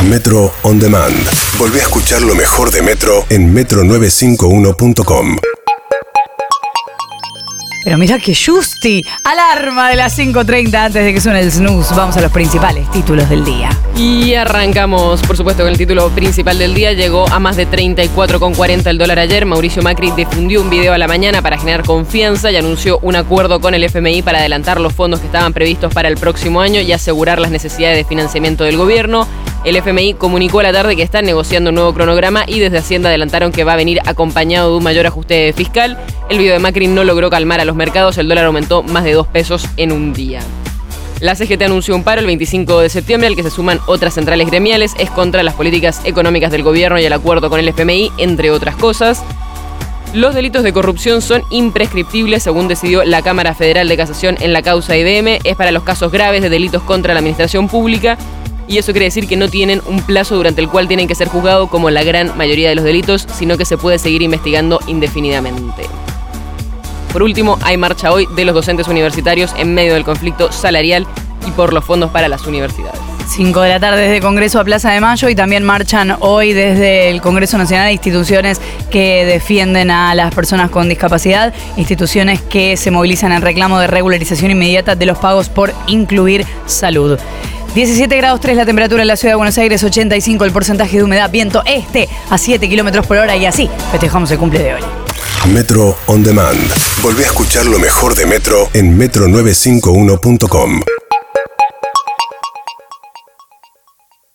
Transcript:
Metro On Demand. Volvé a escuchar lo mejor de Metro en metro951.com. Pero mira que justi, alarma de las 5:30 antes de que suene el snooze. Vamos a los principales títulos del día. Y arrancamos, por supuesto, con el título principal del día. Llegó a más de 34,40 el dólar ayer. Mauricio Macri difundió un video a la mañana para generar confianza y anunció un acuerdo con el FMI para adelantar los fondos que estaban previstos para el próximo año y asegurar las necesidades de financiamiento del gobierno. El FMI comunicó a la tarde que están negociando un nuevo cronograma y desde Hacienda adelantaron que va a venir acompañado de un mayor ajuste fiscal. El video de Macri no logró calmar a los mercados, el dólar aumentó más de 2 pesos en un día. La CGT anunció un paro el 25 de septiembre al que se suman otras centrales gremiales. Es contra las políticas económicas del gobierno y el acuerdo con el FMI, entre otras cosas. Los delitos de corrupción son imprescriptibles, según decidió la Cámara Federal de Casación en la causa IBM. Es para los casos graves de delitos contra la administración pública. Y eso quiere decir que no tienen un plazo durante el cual tienen que ser juzgados como la gran mayoría de los delitos, sino que se puede seguir investigando indefinidamente. Por último, hay marcha hoy de los docentes universitarios en medio del conflicto salarial y por los fondos para las universidades. 5 de la tarde desde Congreso a Plaza de Mayo y también marchan hoy desde el Congreso Nacional instituciones que defienden a las personas con discapacidad, instituciones que se movilizan en reclamo de regularización inmediata de los pagos por incluir salud. 17 grados 3 la temperatura en la ciudad de Buenos Aires, 85 el porcentaje de humedad, viento este a 7 kilómetros por hora y así festejamos el cumple de hoy. Metro On Demand. Volvé a escuchar lo mejor de Metro en metro951.com.